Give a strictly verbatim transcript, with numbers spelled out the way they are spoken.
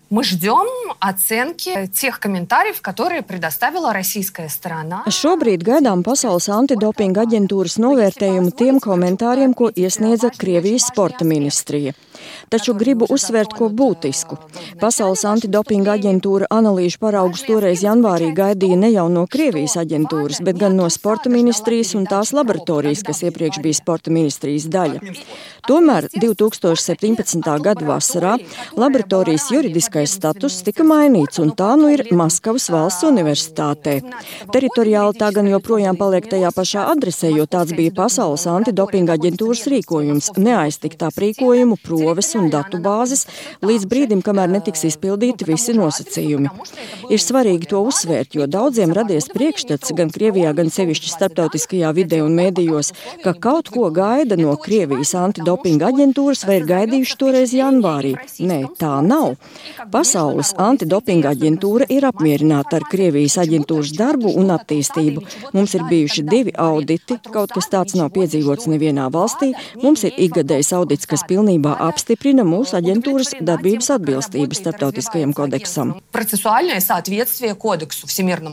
Мы ждем оценки тех комментариев, которые предоставила российская сторона. Šobrīd gaidām Pasaules antidopinga aģentūras novērtējumu tiem komentāriem, ko iesniedza Krievijas sporta ministrija. Taču gribu uzsvērt ko būtisku. Pasaules antidopinga aģentūra analīžu paraugus toreiz janvārī gaidīja ne jau no Krievijas aģentūras, bet gan no sporta ministrijas un tās laboratorijas, kas iepriekš bija sporta ministrijas daļa. Tomēr divi tūkstoši septiņpadsmitā gada vasarā laboratorijas juridiskais status tika mainīts, un tā nu ir Maskavas valsts universitātē. Teritoriāli tā gan joprojām paliek tajā pašā adresē, jo tāds bija Pasaules antidopinga aģentūras rīkojums - neaiztikt aprīkojumu, proves un datu bāzes līdz brīdim, kamēr netiks izpildīti visi nosacījumi. Ir svarīgi to uzsvērt, jo daudziem radies priekšstats gan Krievijā, gan sevišķi starptautiskajā vidē un mēdījos, ka kaut ko gaida no Krievijas antidopinga aģentūras vai ir gaidījuši toreiz janvārī. Nē, tā nav. Pasaules antidopinga aģentūra ir apmierināta ar Krievijas aģentūras darbu un attīstību. Mums ir bijuši divi auditi, kaut kas tāds nav piedzīvots nevienā valstī. Mums ir ikgadējs audits, kas pilnībā apstiprina mūsu aģentūras darbības atbilstību starptautiskajam kodeksam. Процессуальное соответствие кодексу всемирному.